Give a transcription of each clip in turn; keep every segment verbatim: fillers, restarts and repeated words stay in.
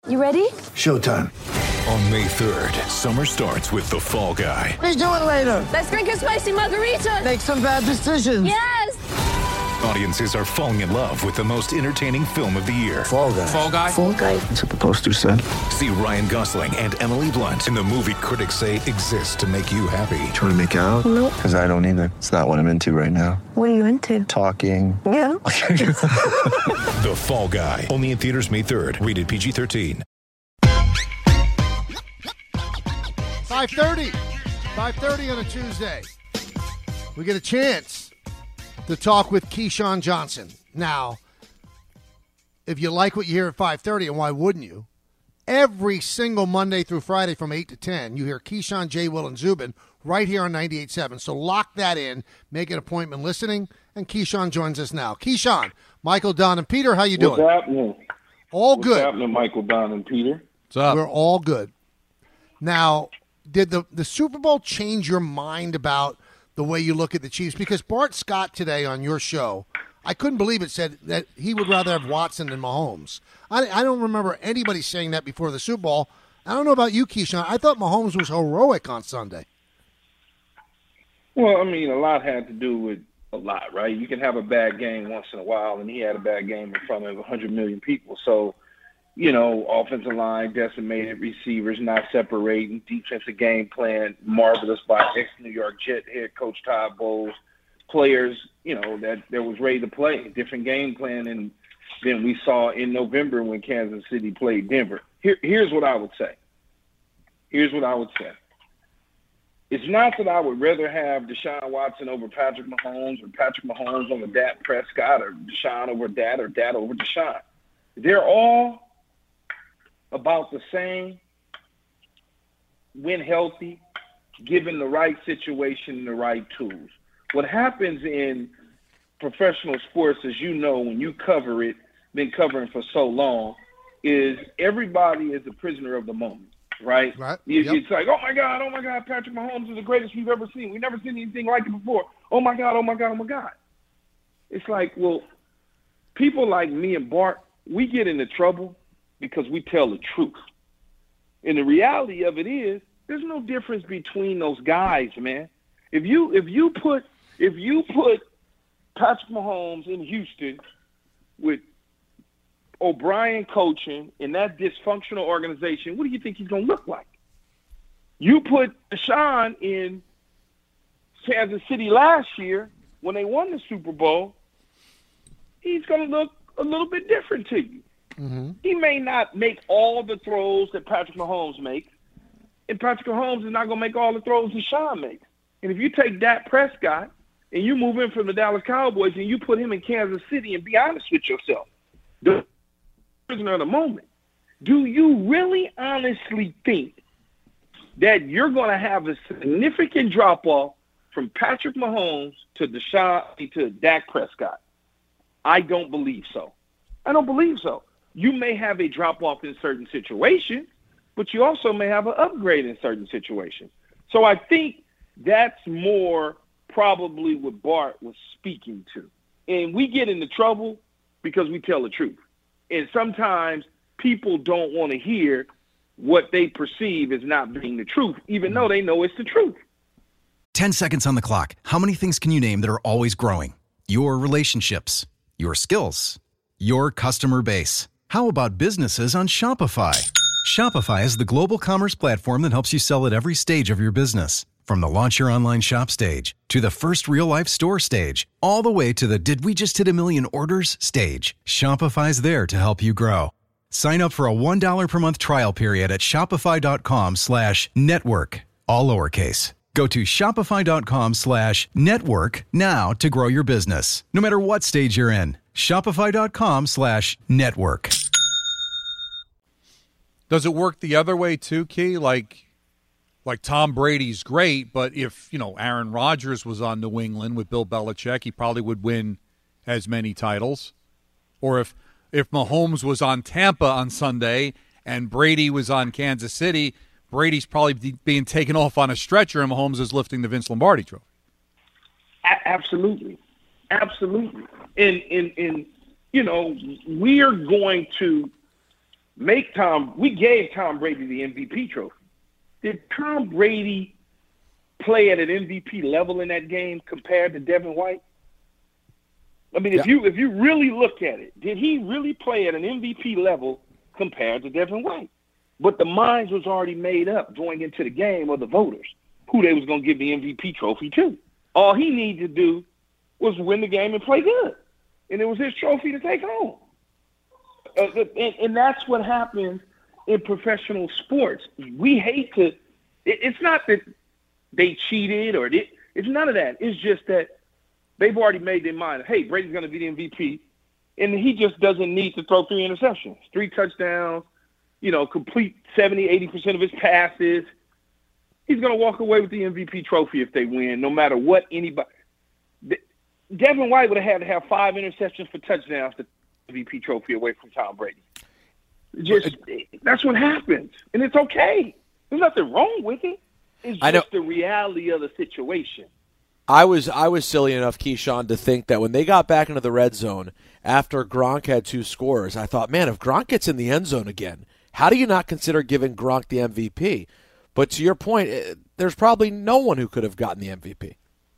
You ready? Showtime. On May third, summer starts with The Fall Guy. Let's do it later. Let's drink a spicy margarita. Make some bad decisions. Yes! Audiences are falling in love with the most entertaining film of the year. Fall Guy. Fall Guy? Fall guy. That's what the poster said. See Ryan Gosling and Emily Blunt in the movie critics say exists to make you happy. Trying to make it out? Nope. Because I don't either. It's not what I'm into right now. What are you into? Talking. Yeah. The Fall Guy. Only in theaters May third. Rated P G thirteen. five thirty. five thirty on a Tuesday. We get a chance to talk with Keyshawn Johnson. Now, if you like what you hear at five thirty, and why wouldn't you? Every single Monday through Friday from eight to ten, you hear Keyshawn, J. Will, and Zubin right here on ninety-eight point seven. So lock that in, make an appointment listening, and Keyshawn joins us now. Keyshawn, Michael, Don, and Peter, how you doing? What's happening? All What's good. happening, Michael, Don, and Peter? What's up? We're all good. Now, did the, the Super Bowl change your mind about the way you look at the Chiefs? Because Bart Scott today on your show, I couldn't believe it, said that he would rather have Watson than Mahomes. I, I don't remember anybody saying that before the Super Bowl. I don't know about you, Keyshawn. I thought Mahomes was heroic on Sunday. Well, I mean, a lot had to do with a lot, right? You can have a bad game once in a while, and he had a bad game in front of one hundred million people. So, you know, offensive line decimated, receivers not separating, defensive game plan marvelous by ex-New York Jet head coach Todd Bowles, players, you know, that, that was ready to play, different game plan and than we saw in November when Kansas City played Denver. Here, here's what I would say. Here's what I would say. It's not that I would rather have Deshaun Watson over Patrick Mahomes or Patrick Mahomes over Dak Prescott or Deshaun over Dak or Dak over Deshaun. They're all about the same when healthy, given the right situation and the right tools. What happens in professional sports, as you know, when you cover it, been covering for so long, is everybody is a prisoner of the moment, right? Right. You, Yep. It's like, oh, my God, oh, my God, Patrick Mahomes is the greatest we've ever seen. We've never seen anything like it before. Oh, my God, oh, my God, oh, my God. It's like, well, people like me and Bart, we get into trouble because we tell the truth. And the reality of it is, there's no difference between those guys, man. If you if you put if you put Patrick Mahomes in Houston with O'Brien coaching in that dysfunctional organization, what do you think he's going to look like? You put Deshaun in Kansas City last year when they won the Super Bowl, he's going to look a little bit different to you. Mm-hmm. He may not make all the throws that Patrick Mahomes makes, and Patrick Mahomes is not going to make all the throws Deshaun makes. And if you take Dak Prescott and you move him from the Dallas Cowboys and you put him in Kansas City, and be honest with yourself, the prisoner of the moment, do you really honestly think that you're going to have a significant drop-off from Patrick Mahomes to Deshaun to Dak Prescott? I don't believe so. I don't believe so. You may have a drop-off in certain situations, but you also may have an upgrade in certain situations. So I think that's more probably what Bart was speaking to. And we get into trouble because we tell the truth. And sometimes people don't want to hear what they perceive as not being the truth, even though they know it's the truth. Ten seconds on the clock. How many things can you name that are always growing? Your relationships, your skills, your customer base. How about businesses on Shopify? Shopify is the global commerce platform that helps you sell at every stage of your business. From the launch your online shop stage to the first real life store stage, all the way to the did we just hit a million orders stage. Shopify's there to help you grow. Sign up for a one dollar per month trial period at shopify.com slash network, all lowercase. Go to shopify.com slash network now to grow your business, no matter what stage you're in. Shopify.com slash network. Does it work the other way too, Key? Like, like Tom Brady's great, but if, you know, Aaron Rodgers was on New England with Bill Belichick, he probably would win as many titles. Or if if Mahomes was on Tampa on Sunday and Brady was on Kansas City, Brady's probably being taken off on a stretcher and Mahomes is lifting the Vince Lombardi trophy. A- absolutely. Absolutely. And, and, and, you know, we are going to make Tom – we gave Tom Brady the M V P trophy. Did Tom Brady play at an M V P level in that game compared to Devin White? I mean, if yeah. you if you really look at it, did he really play at an M V P level compared to Devin White? But the minds was already made up going into the game of the voters who they was going to give the M V P trophy to. All he needed to do was win the game and play good. And it was his trophy to take home. Uh, and, and that's what happens in professional sports. We hate to it, – it's not that they cheated or they, – it's none of that. It's just that they've already made their mind, hey, Brady's going to be the M V P, and he just doesn't need to throw three interceptions, three touchdowns, you know, complete seventy, eighty percent of his passes. He's going to walk away with the M V P trophy if they win, no matter what anybody – Devin White would have had to have five interceptions for touchdowns to M V P trophy away from Tom Brady. Just that's what happens, and it's okay. There's nothing wrong with it. It's just the reality of the situation. I was I was silly enough, Keyshawn, to think that when they got back into the red zone after Gronk had two scores, I thought, man, if Gronk gets in the end zone again, how do you not consider giving Gronk the M V P? But to your point, there's probably no one who could have gotten the M V P.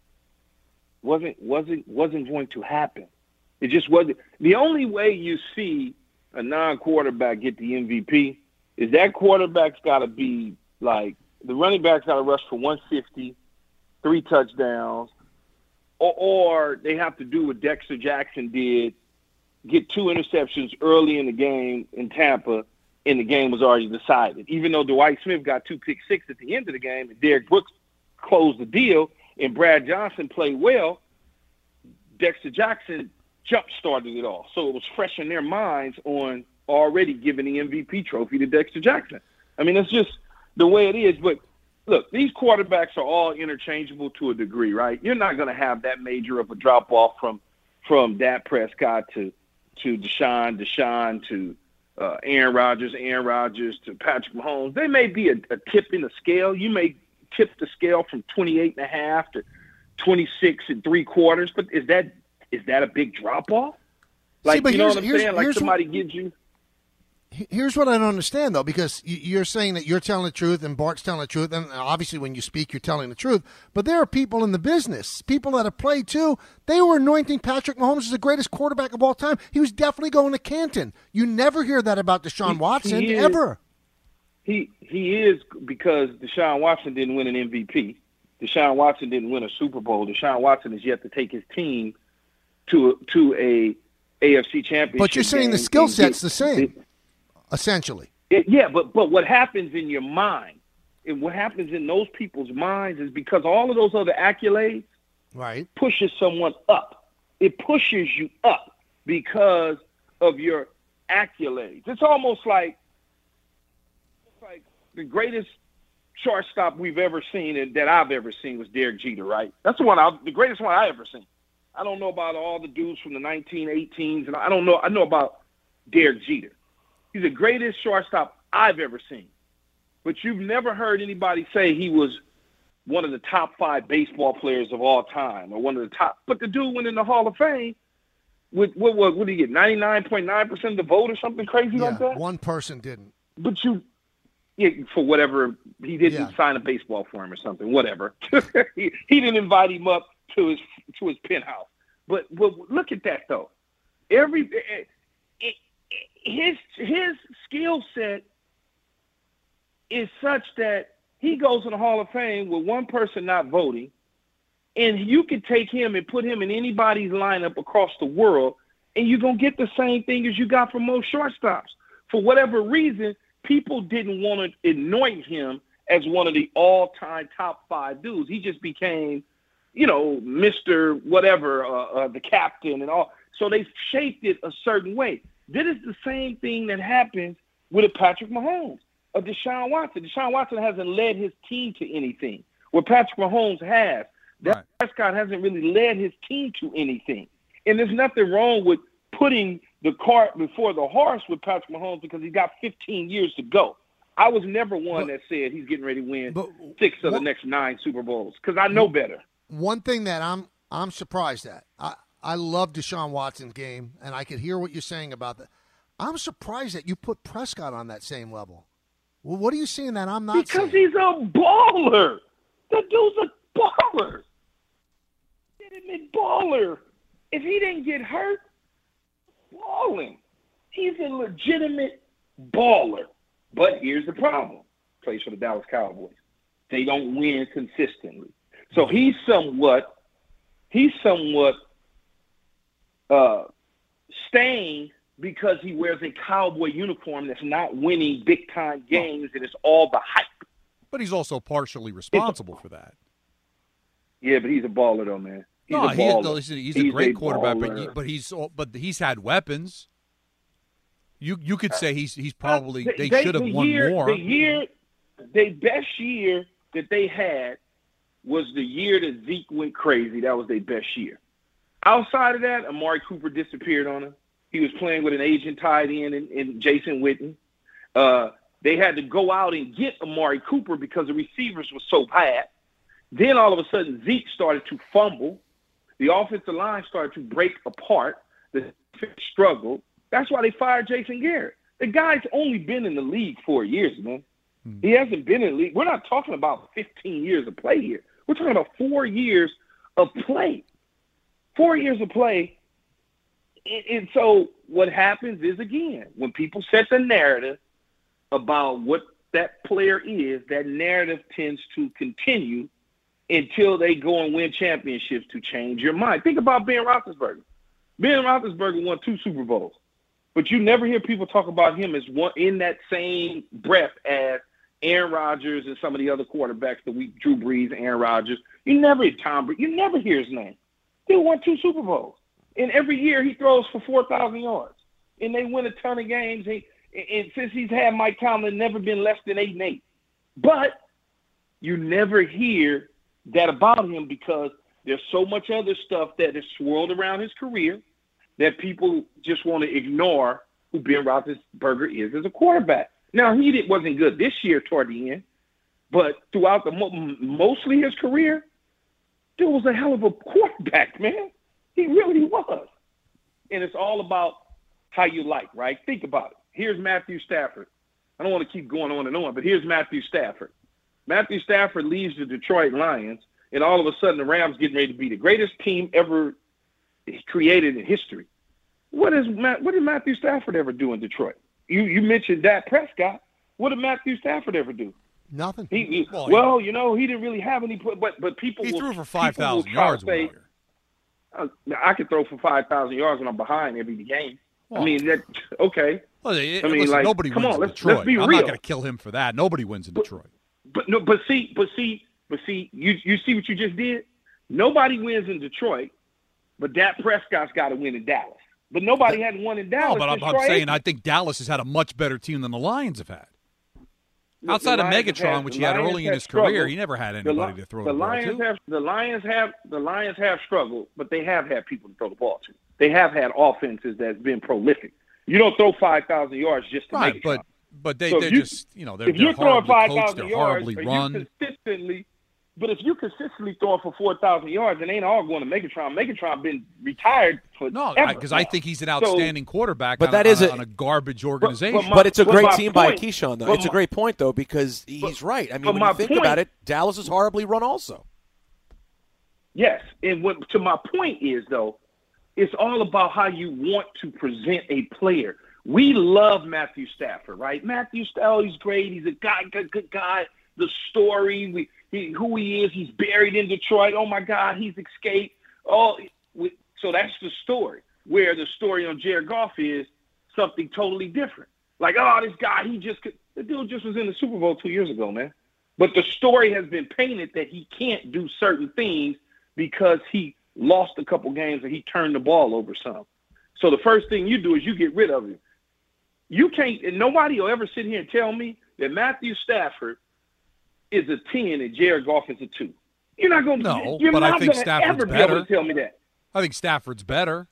Wasn't wasn't wasn't going to happen. It just wasn't. The only way you see a non-quarterback get the M V P is that quarterback's got to be like the running back's got to rush for one fifty, three touchdowns, or, or they have to do what Dexter Jackson did, get two interceptions early in the game in Tampa, and the game was already decided. Even though Dwight Smith got two pick six at the end of the game and Derek Brooks closed the deal and Brad Johnson played well, Dexter Jackson jump-started it all. So it was fresh in their minds on already giving the M V P trophy to Dexter Jackson. I mean, it's just the way it is. But, look, these quarterbacks are all interchangeable to a degree, right? You're not going to have that major of a drop-off from from Dak Prescott to, to Deshaun, Deshaun to uh, Aaron Rodgers, Aaron Rodgers to Patrick Mahomes. They may be a, a tip in the scale. You may tip the scale from twenty-eight and a half to twenty-six and three quarters, but is that is that a big drop off? Like, See, you know what I'm saying? Like somebody what, gives you. Here's what I don't understand though, because you're saying that you're telling the truth and Bart's telling the truth, and obviously when you speak, you're telling the truth. But there are people in the business, people that have played too. They were anointing Patrick Mahomes as the greatest quarterback of all time. He was definitely going to Canton. You never hear that about Deshaun he, Watson he is, ever. He he is because Deshaun Watson didn't win an M V P. Deshaun Watson didn't win a Super Bowl. Deshaun Watson has yet to take his team to a, to a A F C championship. But you're saying game. the skill set's the same, it, essentially. It, yeah, but but what happens in your mind, and what happens in those people's minds is because all of those other accolades right. pushes someone up. It pushes you up because of your accolades. It's almost like like the greatest shortstop we've ever seen and that I've ever seen was Derek Jeter, right? That's the one, I, the greatest one I ever seen. I don't know about all the dudes from the nineteen eighteens, and I don't know. I know about Derek Jeter. He's the greatest shortstop I've ever seen. But you've never heard anybody say he was one of the top five baseball players of all time or one of the top. But the dude went in the Hall of Fame with, what, what, what did he get, ninety-nine point nine percent of the vote or something crazy yeah, like that? One person didn't. But you – Yeah, for whatever he didn't yeah. sign a baseball for him or something. Whatever, he, he didn't invite him up to his to his penthouse. But but look at that though. Every it, it, his his skill set is such that he goes in the Hall of Fame with one person not voting, and you can take him and put him in anybody's lineup across the world, and you're gonna get the same thing as you got from most shortstops. For whatever reason, people didn't want to anoint him as one of the all-time top five dudes. He just became, you know, Mister Whatever, uh, uh, the captain and all. So they shaped it a certain way. This is the same thing that happens with a Patrick Mahomes, a Deshaun Watson. Deshaun Watson hasn't led his team to anything, where Patrick Mahomes has. Dak right. Prescott hasn't really led his team to anything. And there's nothing wrong with putting the cart before the horse with Patrick Mahomes because he's got fifteen years to go. I was never one but, that said he's getting ready to win but, six of what, the next nine Super Bowls because I know better. One thing that I'm I'm surprised at, I, I love Deshaun Watson's game, and I could hear what you're saying about that. I'm surprised that you put Prescott on that same level. Well, what are you seeing that I'm not Because seeing? he's a baller. The dude's a baller. Legitimate baller. If he didn't get hurt, balling. He's a legitimate baller. But here's the problem. Plays for the Dallas Cowboys. They don't win consistently. So he's somewhat, he's somewhat uh, staying because he wears a Cowboy uniform that's not winning big-time games, and it's all the hype. But he's also partially responsible for that. Yeah, but he's a baller, though, man. He's no, a he baller. is, no, he's, a, he's, he's a great a quarterback, but, he, baller. but he's but he's had weapons. You you could say he's he's probably they, they should have the won year, more. The year, the best year that they had was the year that Zeke went crazy. That was their best year. Outside of that, Amari Cooper disappeared on him. He was playing with an agent tied in and, and Jason Witten. Uh, they had to go out and get Amari Cooper because the receivers were so bad. Then all of a sudden Zeke started to fumble. The offensive line started to break apart. The defense struggled. That's why they fired Jason Garrett. The guy's only been in the league four years, man. Hmm. He hasn't been in the league. We're not talking about fifteen years of play here. We're talking about four years of play. Four years of play. And, and so what happens is, again, when people set the narrative about what that player is, that narrative tends to continue until they go and win championships to change your mind. Think about Ben Roethlisberger. Ben Roethlisberger won two Super Bowls, but you never hear people talk about him as one in that same breath as Aaron Rodgers and some of the other quarterbacks, the week Drew Brees, Aaron Rodgers. You never hear Tom Brady. You never hear his name. He won two Super Bowls, and every year he throws for four thousand yards, and they win a ton of games. He, and since he's had Mike Tomlin, never been less than eight and eight. But you never hear that about him because there's so much other stuff that is swirled around his career that people just want to ignore who Ben Roethlisberger is as a quarterback. Now, he did, wasn't good this year toward the end, but throughout the mostly his career, dude was a hell of a quarterback, man. He really was. And it's all about how you like, right? Think about it. Here's Matthew Stafford. I don't want to keep going on and on, but here's Matthew Stafford. Matthew Stafford leaves the Detroit Lions, and all of a sudden the Rams getting ready to be the greatest team ever created in history. What is Matt, what did Matthew Stafford ever do in Detroit? You you mentioned Dak Prescott. What did Matthew Stafford ever do? Nothing. He, he, well, well, you know, he didn't really have any. But but people he will, threw for five people will thousand try to yards. say, uh, I could throw for five thousand yards when I'm behind every game. Well, I mean that. Okay. Well, it, I mean, listen, like, nobody come wins on, in let's, Detroit. let's be I'm real. not going to kill him for that. Nobody wins in but, Detroit. But no, but see, but see, but see, you you see what you just did? Nobody wins in Detroit, but Dak Prescott's got to win in Dallas. But nobody had won in Dallas. No, but I'm, I'm saying I think Dallas has had a much better team than the Lions have had. Look, Outside of Lions Megatron, have, which he had early in his struggled. career, he never had anybody the, to throw the the, ball Lions to. Have, the Lions have the Lions have struggled, but they have had people to throw the ball to. They have had offenses that's been prolific. You don't throw five thousand yards just to Right, make it. but but they So they're if you- just you know they're, if they're you're throwing horribly five coached, thousand they're yards, horribly and run. you consistently, but if you consistently throwing for four thousand yards, and ain't all going to Megatron. Megatron been retired for No, ever because I, I think he's an outstanding quarterback. But on, that a, is on, a- a, on a garbage organization. but my- But it's a But great my team by point- Keyshawn, though. but It's a my- great point, though, because he's right. I mean, but when my you think point- about it, Dallas is horribly run also. Yes, and what to my point is though, it's all about how you want to present a player. We love Matthew Stafford, right? Matthew Stafford, he's great. He's a guy, good, good guy. The story, we, he, who he is, he's buried in Detroit. Oh my God, he's escaped. Oh, we, so that's the story. Where the story on Jared Goff is something totally different. Like, oh, this guy, he just could, the dude just was in the Super Bowl two years ago, man. But the story has been painted that he can't do certain things because he lost a couple games and he turned the ball over some. So the first thing you do is you get rid of him. You can't, and nobody will ever sit here and tell me that Matthew Stafford is a ten and Jared Goff is a two. You're not going to. No, you're but not I think gonna Stafford's ever be better. able to tell me that. I think Stafford's better.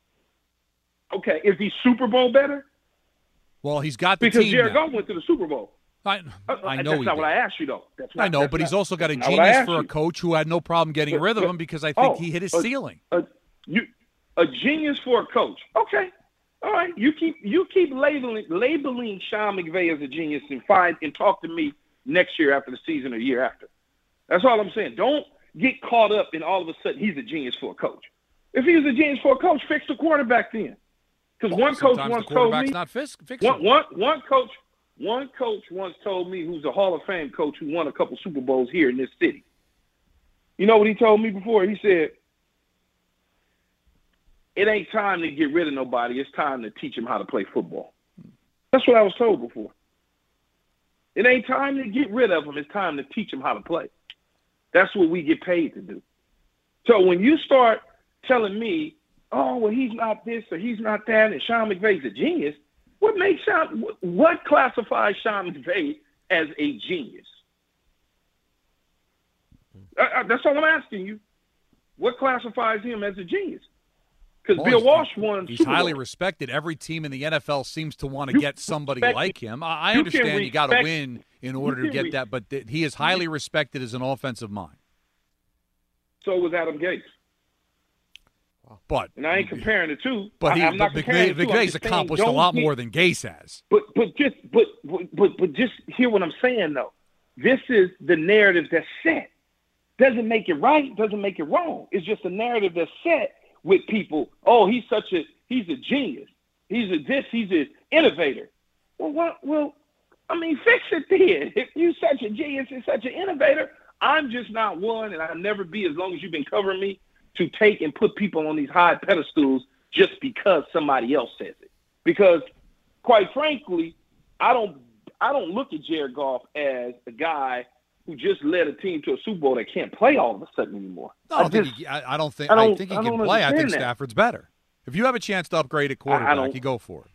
Okay, is he Super Bowl better? Well, he's got the Because team Jared now. Goff went to the Super Bowl. I, Uh, I know That's he not did. what I asked you, though. That's not, I know, that's but he's not- also got a that's not what I genius asked for a you. coach who had no problem getting But- rid of but- him because I think oh, he hit his a- ceiling. A, you, a genius for a coach. Okay. All right, you keep you keep labeling labeling Sean McVay as a genius and find and talk to me next year after the season or year after. That's all I'm saying. Don't get caught up in all of a sudden he's a genius for a coach. If he was a genius for a coach, fix the quarterback then. Because well, one coach once told me not fix, one, one, one coach one coach once told me who's a Hall of Fame coach who won a couple Super Bowls here in this city. You know what he told me before? He said, it ain't time to get rid of nobody. It's time to teach him how to play football. That's what I was told before. It ain't time to get rid of him. It's time to teach him how to play. That's what we get paid to do. So when you start telling me, oh, well, he's not this or he's not that, and Sean McVay's a genius, what makes Sean, what classifies Sean McVay as a genius? I, I, that's all I'm asking you. What classifies him as a genius? Because well, Bill Walsh won. He's Super highly Bowl. respected. Every team in the N F L seems to want to You get somebody respect- like him. I, I you understand can you got to respect- win in order to can get re- that, but th- he is highly respected as an offensive mind. So was Adam Gates. But And I ain't comparing the two. But he, I, I'm not but comparing McVay, the two. I'm McVay's just saying, accomplished a don't lot get- more than Gase has. But but just but but but just hear what I'm saying though. This is the narrative that's set. Doesn't make it right. Doesn't make it wrong. It's just a narrative that's set with people. Oh, he's such a he's a genius. He's a this. He's an innovator. Well, what? Well, I mean, fix it then. If you're such a genius and such an innovator, I'm just not one, and I'll never be as long as you've been covering me, to take and put people on these high pedestals just because somebody else says it. Because, quite frankly, I don't I don't look at Jared Goff as a guy who just led a team to a Super Bowl that can't play all of a sudden anymore. No, I, don't I, think just, he, I, I don't think I, don't, I think he I can don't play. I think understand that. Stafford's better. If you have a chance to upgrade at quarterback, you go for it.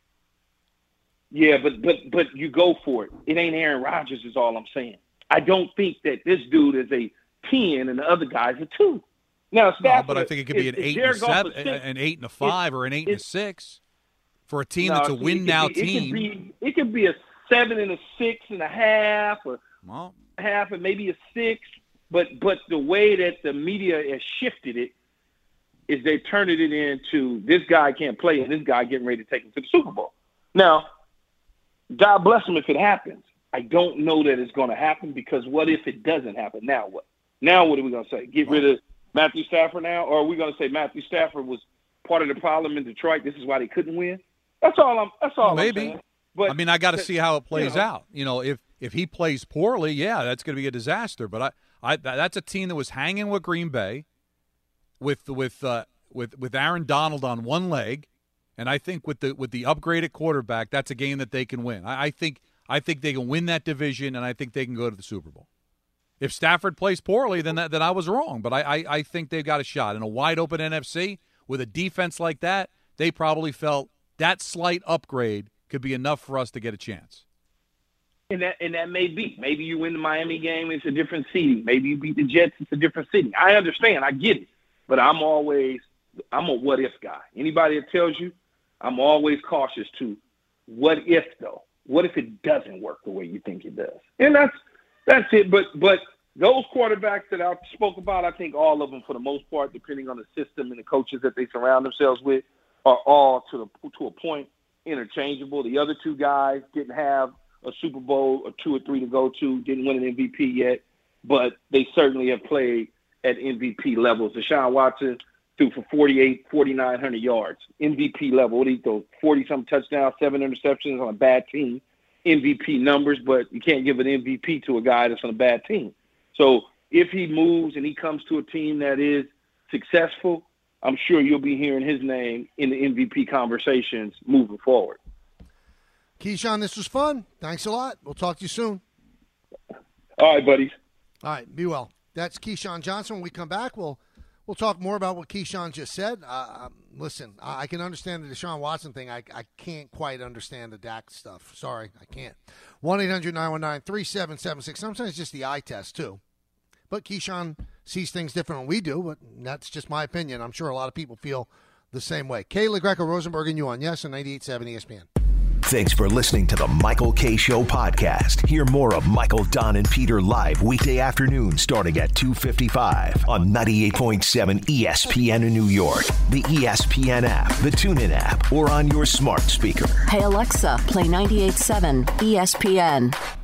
Yeah, but but but you go for it. It ain't Aaron Rodgers is all I'm saying. I don't think that this dude is a ten and the other guy's a two. Now, Stafford, No, but I think it could be if- an if eight Jared and Goff seven, was six, an eight and a five, it- or an eight and a it- six for a team no, that's a see, it could win now be- It team. could, be, it could be a seven and a six and a half, or Well, half and maybe a six. But but the way that the media has shifted it is they turned it into this guy can't play and this guy getting ready to take him to the Super Bowl. Now, God bless him if it happens. I don't know that it's going to happen because what if it doesn't happen? Now what? Now what are we going to say? Get rid of Matthew Stafford now? Or are we going to say Matthew Stafford was part of the problem in Detroit? This is why they couldn't win? That's all I'm That's all well, maybe. I'm saying. But, I mean, I got to but, see how it plays you know, out. You know, if if he plays poorly, yeah, that's going to be a disaster. But I, I that's a team that was hanging with Green Bay, with with uh, with with Aaron Donald on one leg, and I think with the with the upgraded quarterback, that's a game that they can win. I, I think I think they can win that division, and I think they can go to the Super Bowl. If Stafford plays poorly, then that, then I was wrong. But I, I I think they've got a shot in a wide open N F C with a defense like that. They probably felt that slight upgrade could be enough for us to get a chance. And that and that may be. Maybe you win the Miami game, it's a different seeding. Maybe you beat the Jets, it's a different seeding. I understand, I get it. But I'm always I'm a what if guy. Anybody that tells you, I'm always cautious to what if though. What if it doesn't work the way you think it does? And that's that's it. But but those quarterbacks that I spoke about, I think all of them for the most part, depending on the system and the coaches that they surround themselves with, are all to the to a point interchangeable. The other two guys didn't have a Super Bowl or two or three to go to, didn't win an M V P yet, but they certainly have played at M V P levels. Deshaun Watson threw for forty-eight, forty-nine hundred yards, M V P level. What did he throw? forty-something touchdowns, seven interceptions on a bad team. M V P numbers, but you can't give an M V P to a guy that's on a bad team. So if he moves and he comes to a team that is successful, I'm sure you'll be hearing his name in the M V P conversations moving forward. Keyshawn, this was fun. Thanks a lot. We'll talk to you soon. All right, buddies. All right, be well. That's Keyshawn Johnson. When we come back, we'll we'll talk more about what Keyshawn just said. Uh, um, listen, I, I can understand the Deshaun Watson thing. I, I can't quite understand the Dak stuff. Sorry, I can't. one eight hundred nine one nine three seven seven six. Sometimes it's just the eye test, too. But Keyshawn sees things different than we do, but that's just my opinion. I'm sure a lot of people feel the same way. Kayla Greco, Rosenberg, and you on Yes on ninety-eight point seven E S P N. Thanks for listening to the Michael Kay Show podcast. Hear more of Michael, Don, and Peter live weekday afternoon starting at two fifty-five on ninety-eight point seven E S P N in New York, the E S P N app, the TuneIn app, or on your smart speaker. Hey Alexa, play ninety-eight point seven E S P N.